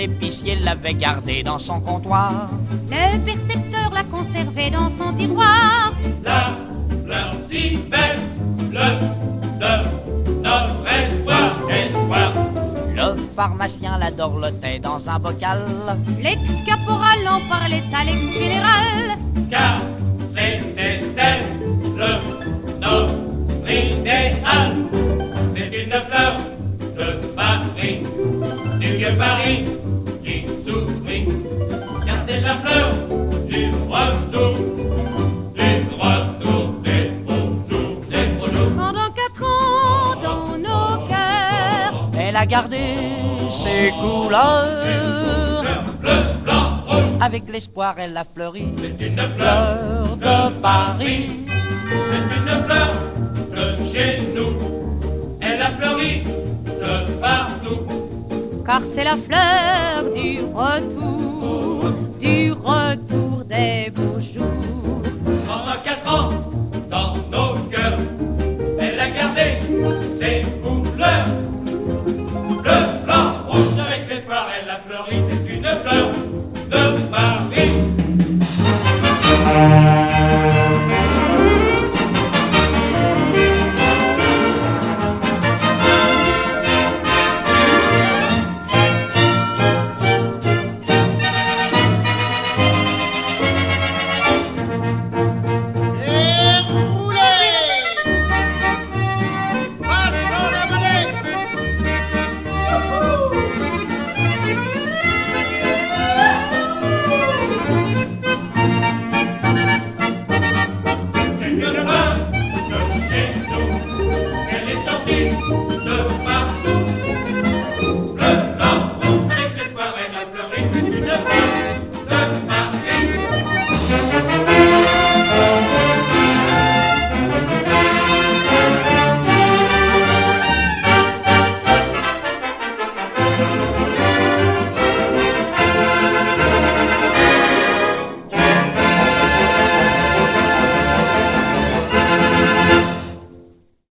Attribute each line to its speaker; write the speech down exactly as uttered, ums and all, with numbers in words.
Speaker 1: épicier l'avait gardée dans son comptoir.
Speaker 2: Le percepteur l'a conservée dans son tiroir.
Speaker 3: La fleur si belle, le de notre espoir, espoir.
Speaker 1: Le pharmacien la dorlotait dans un bocal.
Speaker 2: L'ex-caporal en parlait à l'ex-général.
Speaker 3: Car c'était elle, le notre idéal. C'est une fleur de Paris, du vieux Paris qui sourit. Car c'est la fleur du retour, du retour des beaux jours, des beaux jours.
Speaker 2: Pendant quatre ans dans nos cœurs,
Speaker 1: Elle a gardé ses couleurs.
Speaker 3: Bleu, blanc, rouge.
Speaker 1: Avec l'espoir, elle a fleuri.
Speaker 3: C'est une fleur
Speaker 1: Fleur de Paris.
Speaker 3: C'est une fleur de chez nous. Elle a fleuri de partout.
Speaker 2: car c'est la fleur du retour, du retour des beaux jours.